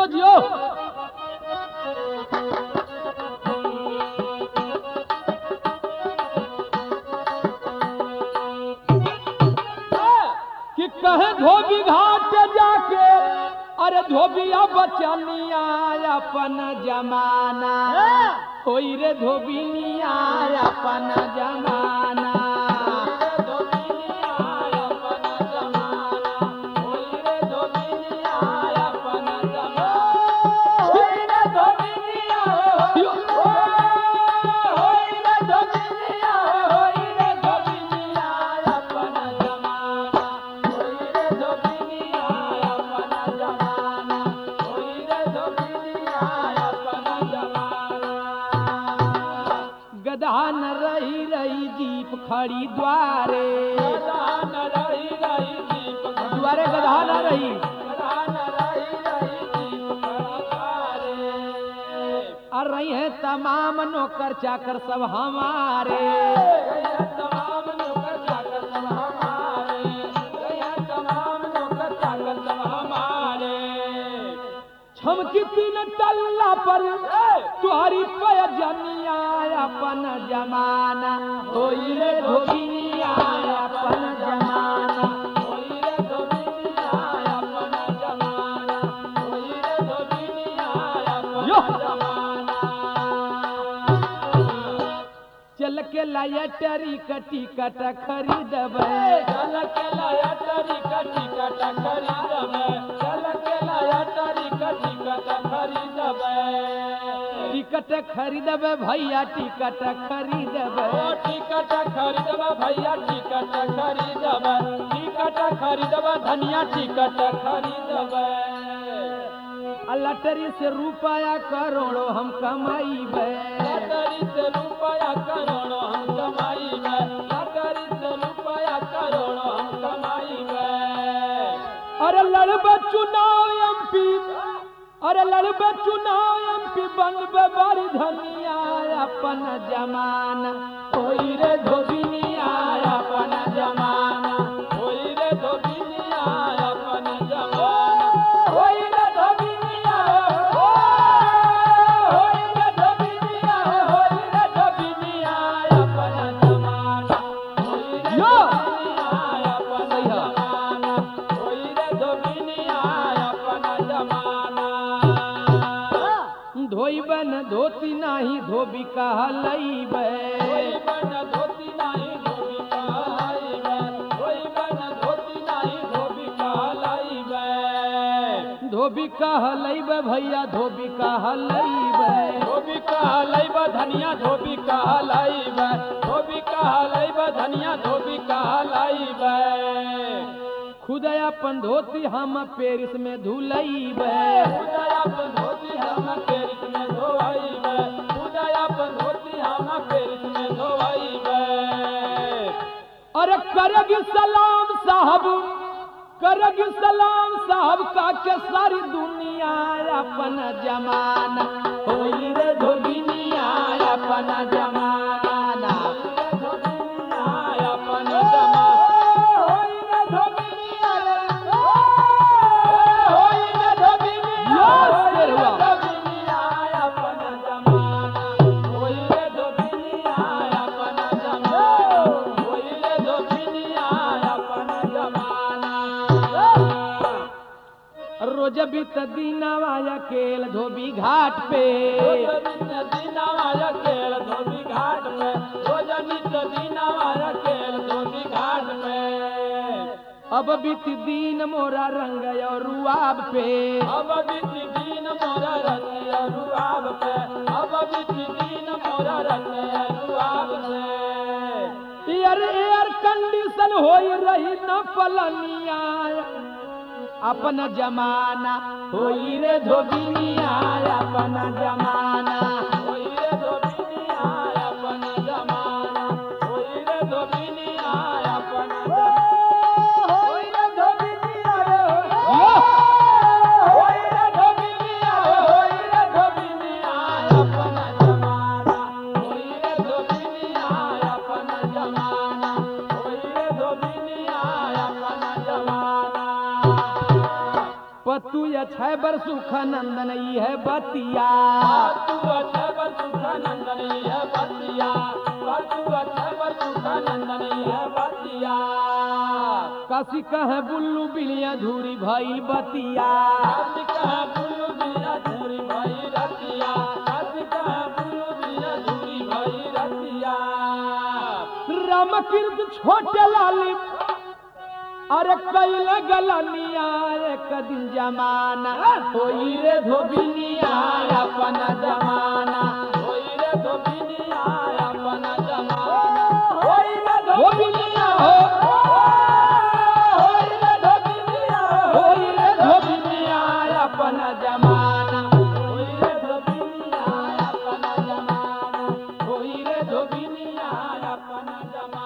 जियो जियो। कि कहे धोबी घाट जाके, अरे धोबिया बचनिया अपन जमाना, होई रे धोबिनिया अपन जमाना। गधा न रही रही जीप खड़ी द्वारे, द्वारे गधा न रही, और रही है तमाम नौकर चाकर सब हमारे। छमकी तीन टल्ला पर तुहारी पयजनिया अपन जमाना, होई रे धोबिनिया अपन जमाना, होई रे धोबिनिया अपन जमाना, होई रे धोबिनिया अपन जमाना। चल के लाया टरी कट खरीदबे, चल के लाया टरी कट खरीदबे, चल के लाया टरी कट खरीदबे, टिकट खरीदबे भैया टिकट खरीदबे, टिकट खरीदबे भैया टिकट खरीदबे, टिकट खरीदबे धनिया टिकट खरीदबे। लटरी से रुपया करोड़ों हम कमाईबे, लटरी से रुपया करोड़ों हम कमाईबे, लटरी से रुपया करोड़ों हम कमाईबे। अरे लड़बे चुनाव एमपी, अरे लड़बे चुनाव एमपी बनबे बड़ी धनिया अपन जमाना, होई रे धोबिनिया अपन जमाना, होई रे धोबिनिया अपन जमाना, होई रे धोबिनिया, होई रे धोबिनिया, होई रे धोबिनिया अपन जमाना, होई रे धोबिनिया अपन जमाना, होई रे धोबिनिया अपन जमाना। धोइबन धोती नाही धोबी कहलैबे, धोइबन धोती नाही धोबी कहलैबे, धोइबन धोती नाही धोबी कहलैबे, धोबी कहलैबे भैया धोबी कहलैबे, धोबी कहलैबे धनिया धोबी कहलैबे, धोबी कहलैबे धनिया धोबी कहलैबे। खुद अपन धोती हम पेरिस में धुलैबे, खुद अपन धोती हम पेरिस में धोइबे, खुद अपन धोती हम पेरिस में धोइबे। अरे करेगी सलाम साहब, करेगी सलाम साहब का के सारी दुनिया अपन जमाना, होई रे धोबिनिया अपन जमाना, अपन जमाना। रोज बीत दीनावा अकेल धोबी घाट पे, रोज बीत दीनावा अकेल धोबी घाट पे, रोज बीत दीनावा अकेल धोबी घाट पे। अब बीत दीन मोरा रंग और रुआब पे, अब बीत दीन मोरा रंग और रुआब पे, अब बीत दीन मोरा रंग और रुआब पे। एयर कंडीशन होई रही न पलनिया अपन जमाना, होई रे धोबिनिया अपन जमाना, होई रे धोबिनिया अपन जमाना, होई रे धोबिनिया अपन जमाना, होई रे धोबिनिया, होई रे धोबिनिया, होई रे धोबिनिया अपन जमाना, होई रे धोबिनिया अपन जमाना, होई रे धोबिनिया अपन जमाना। पतु तू अक्षय बर सुख नंदन ई है बतिया तू अक्षय बर सुख नंदन ई है बतिया तू अक्षय बर सुख नंदन ई है बतिया काशी कहे बुल्लू बिलिया धूरी भइल बतिया काशी कहे बुल्लू बिलिया धूरी भइल रतिया काशी कहे बुल्लू बिलिया धूरी भइल रतिया रामकृष्ण छोटे लाली अरे कैल गलनिया एक दिन जमाना होई रे धोबिनिया अपना जमाना होई रे धोबिनिया अपना जमाना होई रे धोबिनिया हो होई रे धोबिनिया होई रे धोबिनिया अपना जमाना होई रे धोबिनिया अपना जमाना होई रे धोबिनिया अपना जमाना